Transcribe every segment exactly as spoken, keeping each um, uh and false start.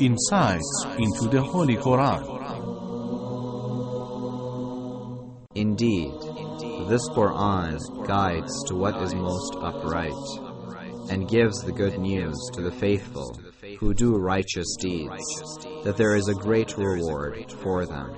insights into the Holy Quran. Indeed, this Quran guides to what is most upright, and gives the good news to the faithful who do righteous deeds, that there is a great reward for them.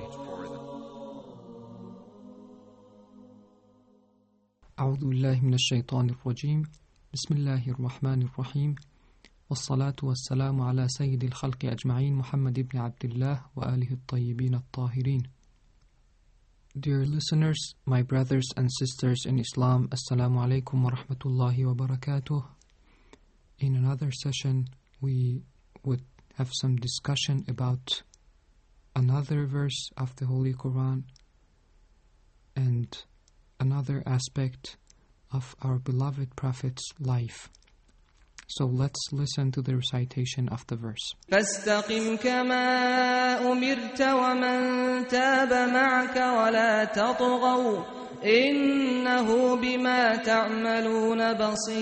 أعوذ بالله من الشيطان الرجيم بسم الله الرحمن الرحيم والصلاة والسلام على سيد الخلق أجمعين محمد بن عبد الله وآله الطيبين الطاهرين. Dear listeners, my brothers and sisters in Islam, Assalamu alaikum wa rahmatullahi wa barakatuh. In another session, we would have some discussion about another verse of the Holy Quran and another aspect of our beloved Prophet's life. So let's listen to the recitation of the verse. فاستقم كما أمرت ومن تاب معك ولا تطغوا إنه بما تعملون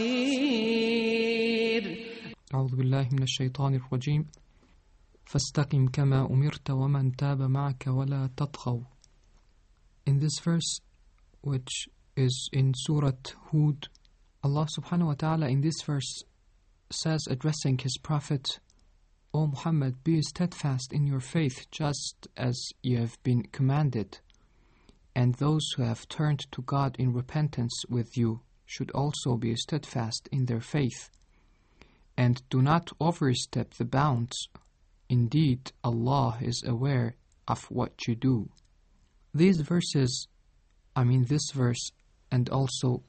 بصير. أعوذ بالله من الشيطان الرجيم فاستقم كما أمرت ومن تاب معك ولا تطغوا. In this verse, which is in Surah Hud, Allah subhanahu wa ta'ala in this verse says, addressing His Prophet, O Muhammad, be steadfast in your faith just as you have been commanded, and those who have turned to God in repentance with you should also be steadfast in their faith, and do not overstep the bounds. Indeed, Allah is aware of what you do. These verses, I mean this verse and also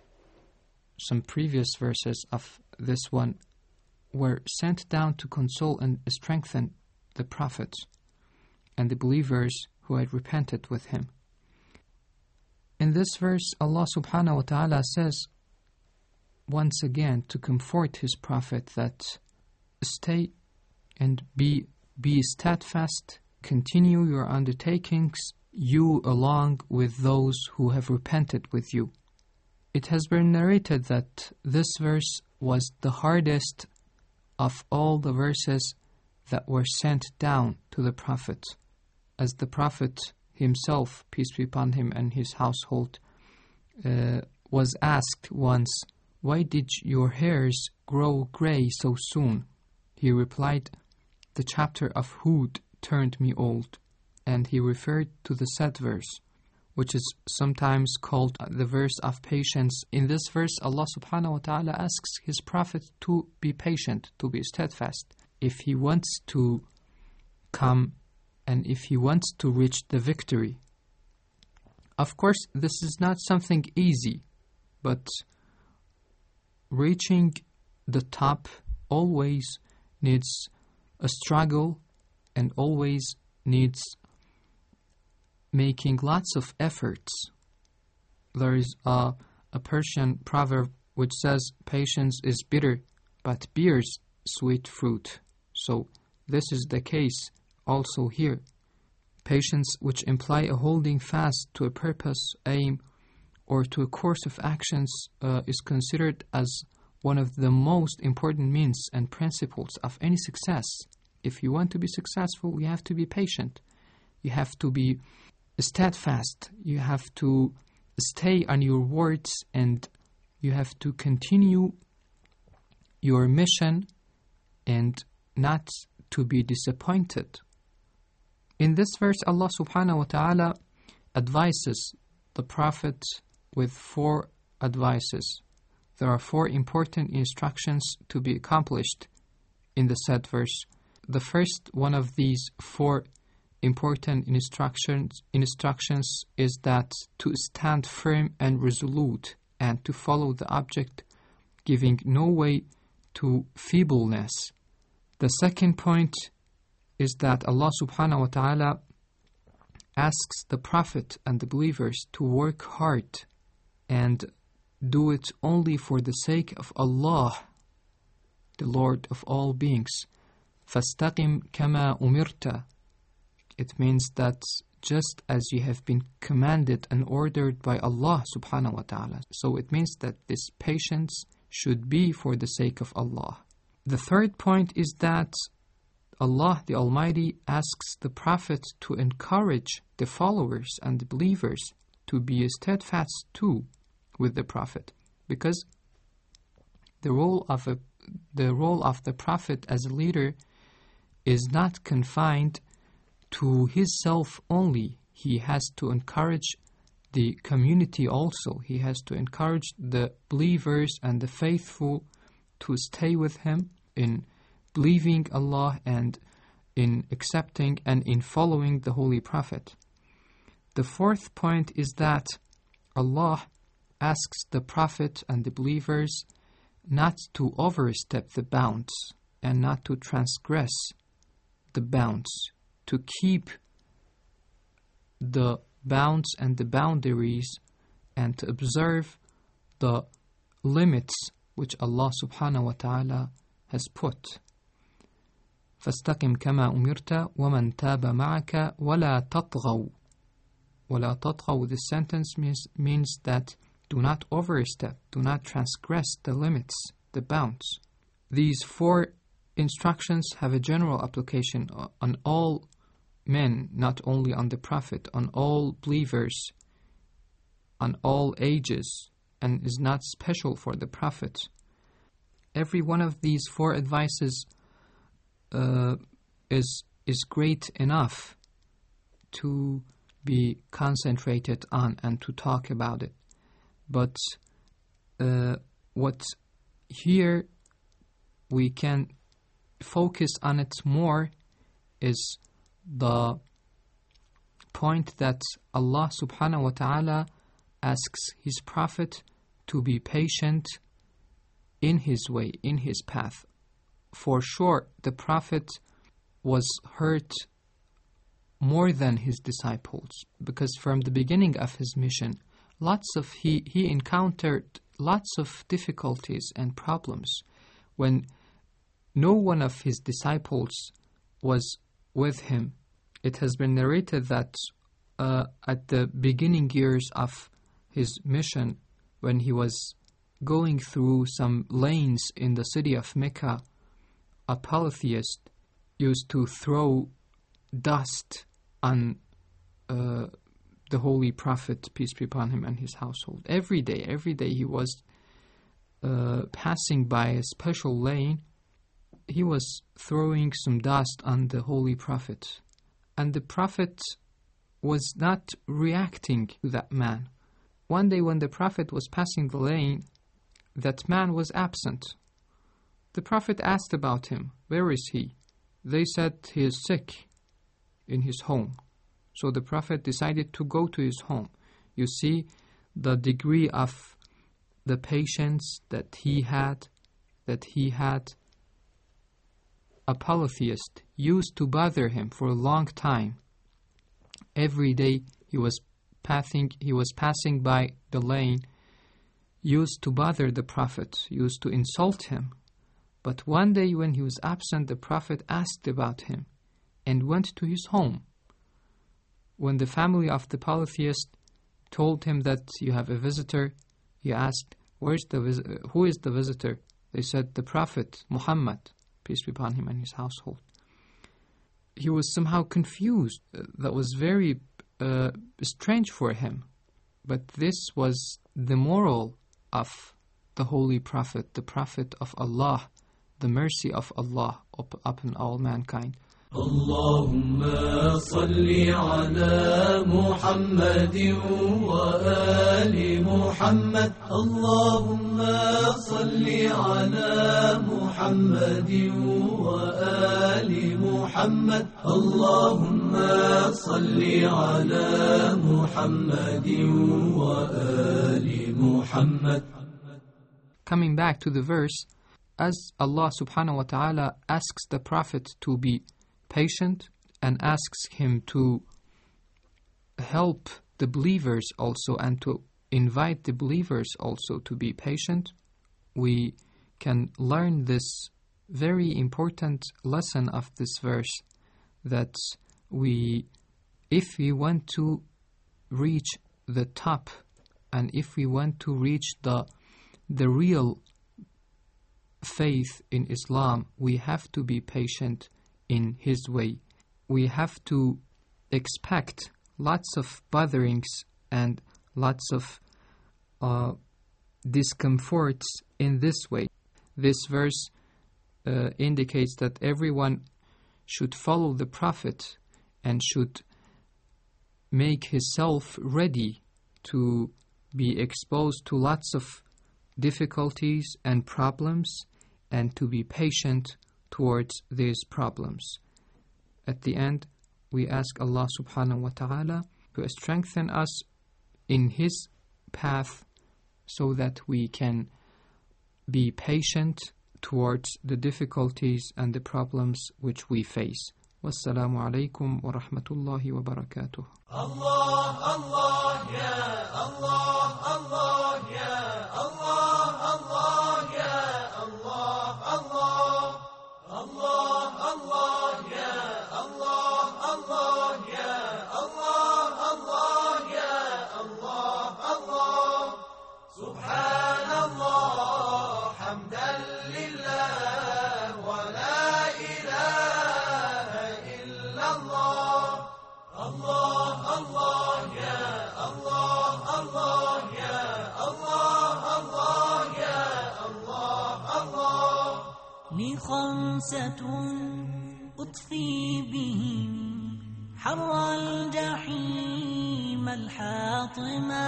some previous verses of this one, were sent down to console and strengthen the prophets and the believers who had repented with him. In this verse, Allah subhanahu wa ta'ala says once again to comfort His Prophet that stay and be, be steadfast, continue your undertakings, you along with those who have repented with you. It has been narrated that this verse was the hardest of all the verses that were sent down to the Prophet, as the Prophet himself, peace be upon him, and his household, uh, was asked once, "Why did your hairs grow gray so soon?" He replied, "The chapter of Hud turned me old." And he referred to the said verse, which is sometimes called the verse of patience. In this verse, Allah subhanahu wa ta'ala asks His Prophet to be patient, to be steadfast, if he wants to come and if he wants to reach the victory. Of course, this is not something easy, but reaching the top always needs a struggle and always needs making lots of efforts. There is a, a Persian proverb which says, patience is bitter, but bears sweet fruit. So this is the case also here. Patience, which imply a holding fast to a purpose, aim, or to a course of actions, uh, is considered as one of the most important means and principles of any success. If you want to be successful, you have to be patient. You have to be steadfast. You have to stay on your words, and you have to continue your mission and not to be disappointed. In this verse, Allah subhanahu wa ta'ala advises the Prophet with four advices. There are four important instructions to be accomplished in the said verse. The first one of these four important instructions instructions is that to stand firm and resolute and to follow the object, giving no way to feebleness. The second point is that Allah subhanahu wa ta'ala asks the Prophet and the believers to work hard and do it only for the sake of Allah, the Lord of all beings. فَاسْتَقِمْ كَمَا أُمِرْتَ. It means that just as you have been commanded and ordered by Allah subhanahu wa ta'ala. So it means that this patience should be for the sake of Allah. The third point is that Allah the Almighty asks the Prophet to encourage the followers and the believers to be steadfast too with the Prophet, because the role of a, the role of the Prophet as a leader is not confined to his self only. He has to encourage the community also. He has to encourage the believers and the faithful to stay with him in believing Allah and in accepting and in following the Holy Prophet. The fourth point is that Allah asks the Prophet and the believers not to overstep the bounds and not to transgress the bounds, to keep the bounds and the boundaries and to observe the limits which Allah subhanahu wa ta'ala has put. فَاسْتَقِمْ كَمَا أُمِرْتَ وَمَنْ تَابَ مَعَكَ وَلَا تَطْغَوْا. وَلَا تَطْغَوْا, this sentence means, means that do not overstep, do not transgress the limits, the bounds. These four instructions have a general application on all men, not only on the Prophet, on all believers, on all ages, and is not special for the Prophet. Every one of these four advices uh, is is great enough to be concentrated on and to talk about it. But uh, what here we can focus on it more is the point that Allah subhanahu wa ta'ala asks his Prophet to be patient in his way, in his path. For sure, the Prophet was hurt more than his disciples, because from the beginning of his mission, lots of he, he encountered lots of difficulties and problems when no one of his disciples was with him. It has been narrated that uh, at the beginning years of his mission, when he was going through some lanes in the city of Mecca, a polytheist used to throw dust on uh, the Holy Prophet, peace be upon him, and his household. Every day, every day he was uh, passing by a special lane, he was throwing some dust on the Holy Prophet. And the Prophet was not reacting to that man. One day when the Prophet was passing the lane, that man was absent. The Prophet asked about him. Where is he? They said he is sick in his home. So the Prophet decided to go to his home. You see the degree of the patience that he had, that he had. A polytheist used to bother him for a long time. Every day he was passing, he was passing by the lane, used to bother the Prophet, used to insult him. But one day when he was absent, the Prophet asked about him and went to his home. When the family of the polytheist told him that you have a visitor, he asked, Where's the vis- who is the visitor? They said, the Prophet, Muhammad, peace be upon him and his household. He was somehow confused. That was very uh, strange for him. But this was the moral of the Holy Prophet, the Prophet of Allah, the mercy of Allah up, upon all mankind. Allahumma salli ala Muhammadin wa ali Muhammad. Allahumma salli ala Muhammadin wa ali Muhammad. Allahumma salli ala Muhammadin wa ali Muhammad. Coming back to the verse, as Allah subhanahu wa ta'ala asks the Prophet to be patient and asks him to help the believers also and to invite the believers also to be patient, we can learn this very important lesson of this verse, that we, if we want to reach the top and if we want to reach the the real faith in Islam, we have to be patient in His way. We have to expect lots of botherings and lots of uh, discomforts in this way. This verse uh, indicates that everyone should follow the Prophet and should make himself ready to be exposed to lots of difficulties and problems and to be patient towards these problems. At the end, we ask Allah subhanahu wa ta'ala to strengthen us in His path so that we can be patient towards the difficulties and the problems which we face. Wassalamu alaikum wa rahmatullahi wa barakatuh. Allah, Allah, ya Allah, Allah, ya Allah, Allah, ya Allah, Allah, Allah, Allah, ya Allah, Allah, ya Allah, Allah, ya Allah, Allah, Subhanallah, hamdan lillah, wa la ilaha illallah. Allah, Allah, ya Allah, Allah, ya Allah, Allah, ya Allah, Allah. لي خمسة أطفي بهم حر الجحيم الحاطمة: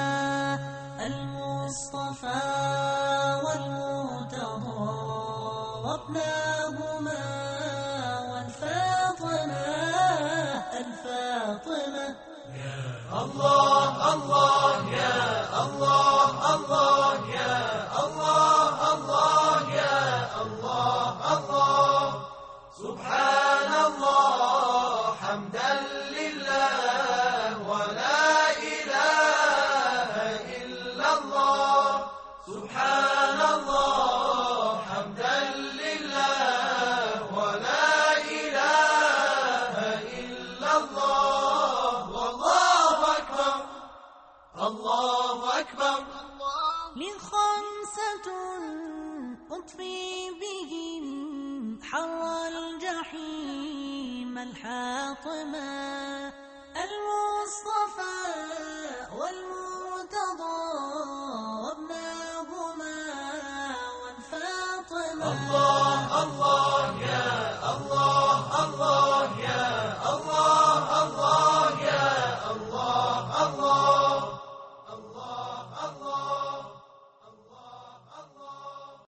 المصطفى والمرتضى وابناهما والفاطمة الفاطمة. الله الله يا الله الله يا الله الله يا الله الله سبحان الله حمدا لله ولا إله إلا الله سبحان الله حمدا لله ولا إله إلا الله والله أكبر الله أكبر. لخمسة أطفي بهم حر الجحيم الحاطمة: المصطفى